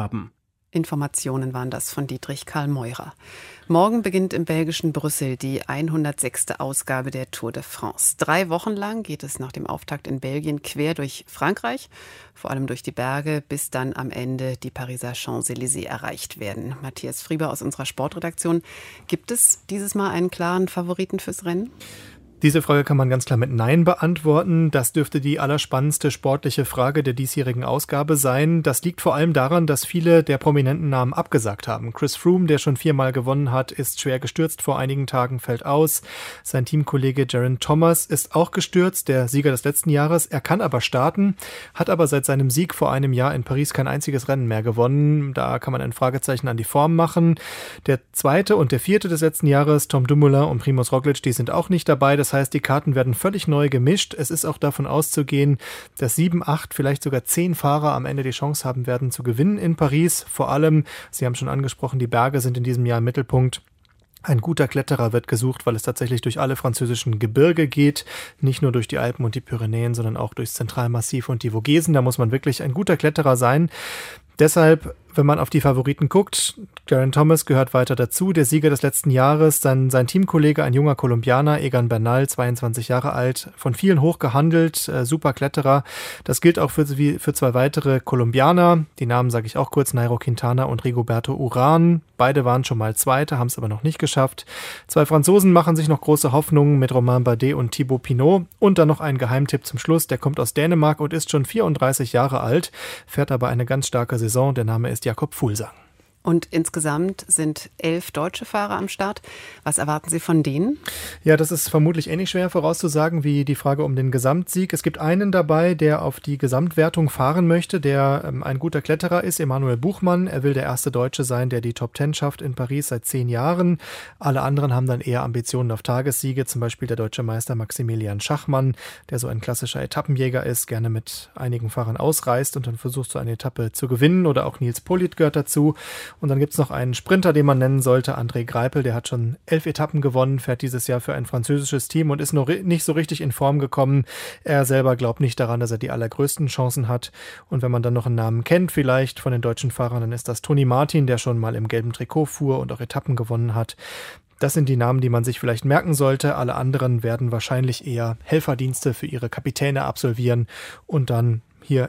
haben. Informationen waren das von Dietrich Karl Meurer. Morgen beginnt im belgischen Brüssel die 106. Ausgabe der Tour de France. 3 Wochen lang geht es nach dem Auftakt in Belgien quer durch Frankreich, vor allem durch die Berge, bis dann am Ende die Pariser Champs-Élysées erreicht werden. Matthias Frieber aus unserer Sportredaktion. Gibt es dieses Mal einen klaren Favoriten fürs Rennen? Diese Frage kann man ganz klar mit Nein beantworten. Das dürfte die allerspannendste sportliche Frage der diesjährigen Ausgabe sein. Das liegt vor allem daran, dass viele der prominenten Namen abgesagt haben. Chris Froome, der schon 4-mal gewonnen hat, ist schwer gestürzt vor einigen Tagen, fällt aus. Sein Teamkollege Geraint Thomas ist auch gestürzt, der Sieger des letzten Jahres. Er kann aber starten, hat aber seit seinem Sieg vor einem Jahr in Paris kein einziges Rennen mehr gewonnen. Da kann man ein Fragezeichen an die Form machen. Der zweite und der vierte des letzten Jahres, Tom Dumoulin und Primož Roglič, die sind auch nicht dabei. Das heißt, die Karten werden völlig neu gemischt. Es ist auch davon auszugehen, dass 7, 8, vielleicht sogar 10 Fahrer am Ende die Chance haben werden zu gewinnen in Paris. Vor allem, Sie haben schon angesprochen, die Berge sind in diesem Jahr im Mittelpunkt. Ein guter Kletterer wird gesucht, weil es tatsächlich durch alle französischen Gebirge geht. Nicht nur durch die Alpen und die Pyrenäen, sondern auch durchs Zentralmassiv und die Vogesen. Da muss man wirklich ein guter Kletterer sein. Deshalb, wenn man auf die Favoriten guckt, Geraint Thomas gehört weiter dazu, der Sieger des letzten Jahres, dann sein Teamkollege, ein junger Kolumbianer, Egan Bernal, 22 Jahre alt, von vielen hoch gehandelt, super Kletterer. Das gilt auch für 2 weitere Kolumbianer, die Namen sage ich auch kurz, Nairo Quintana und Rigoberto Urán. Beide waren schon mal Zweite, haben es aber noch nicht geschafft. 2 Franzosen machen sich noch große Hoffnungen mit Romain Bardet und Thibaut Pinot. Und dann noch ein Geheimtipp zum Schluss, der kommt aus Dänemark und ist schon 34 Jahre alt, fährt aber eine ganz starke Saison. Der Name ist Jakob Fuglsang. Und insgesamt sind 11 deutsche Fahrer am Start. Was erwarten Sie von denen? Ja, das ist vermutlich ähnlich schwer vorauszusagen wie die Frage um den Gesamtsieg. Es gibt einen dabei, der auf die Gesamtwertung fahren möchte, der ein guter Kletterer ist, Emanuel Buchmann. Er will der erste Deutsche sein, der die Top 10 schafft in Paris seit 10 Jahren. Alle anderen haben dann eher Ambitionen auf Tagessiege, zum Beispiel der deutsche Meister Maximilian Schachmann, der so ein klassischer Etappenjäger ist, gerne mit einigen Fahrern ausreist und dann versucht, so eine Etappe zu gewinnen. Oder auch Nils Politt gehört dazu. Und dann gibt es noch einen Sprinter, den man nennen sollte, André Greipel, der hat schon 11 Etappen gewonnen, fährt dieses Jahr für ein französisches Team und ist noch nicht so richtig in Form gekommen. Er selber glaubt nicht daran, dass er die allergrößten Chancen hat. Und wenn man dann noch einen Namen kennt, vielleicht von den deutschen Fahrern, dann ist das Toni Martin, der schon mal im gelben Trikot fuhr und auch Etappen gewonnen hat. Das sind die Namen, die man sich vielleicht merken sollte. Alle anderen werden wahrscheinlich eher Helferdienste für ihre Kapitäne absolvieren und dann hier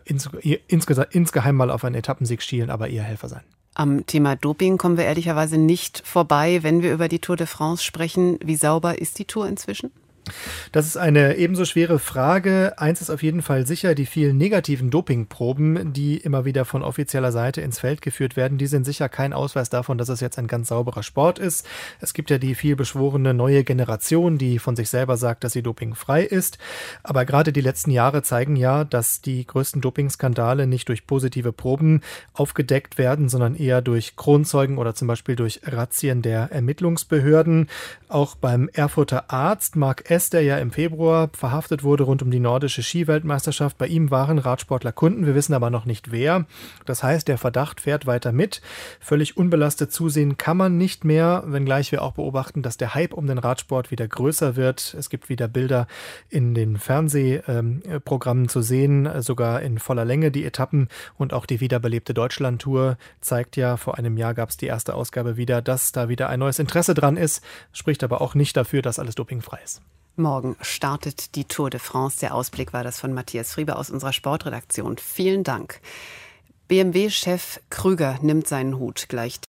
insgeheim mal auf einen Etappensieg schielen, aber eher Helfer sein. Am Thema Doping kommen wir ehrlicherweise nicht vorbei, wenn wir über die Tour de France sprechen. Wie sauber ist die Tour inzwischen? Das ist eine ebenso schwere Frage. Eins ist auf jeden Fall sicher, die vielen negativen Dopingproben, die immer wieder von offizieller Seite ins Feld geführt werden, die sind sicher kein Ausweis davon, dass es jetzt ein ganz sauberer Sport ist. Es gibt ja die vielbeschworene neue Generation, die von sich selber sagt, dass sie dopingfrei ist. Aber gerade die letzten Jahre zeigen ja, dass die größten Dopingskandale nicht durch positive Proben aufgedeckt werden, sondern eher durch Kronzeugen oder zum Beispiel durch Razzien der Ermittlungsbehörden. Auch beim Erfurter Arzt Marc S., der ja im Februar verhaftet wurde rund um die nordische Skiweltmeisterschaft. Bei ihm waren Radsportler Kunden, wir wissen aber noch nicht wer. Das heißt, der Verdacht fährt weiter mit. Völlig unbelastet zusehen kann man nicht mehr, wenngleich wir auch beobachten, dass der Hype um den Radsport wieder größer wird. Es gibt wieder Bilder in den Fernsehprogrammen zu sehen, sogar in voller Länge die Etappen und auch die wiederbelebte Deutschland-Tour zeigt ja, vor einem Jahr gab es die erste Ausgabe wieder, dass da wieder ein neues Interesse dran ist, spricht aber auch nicht dafür, dass alles dopingfrei ist. Morgen startet die Tour de France. Der Ausblick war das von Matthias Frieber aus unserer Sportredaktion. Vielen Dank. BMW-Chef Krüger nimmt seinen Hut gleich.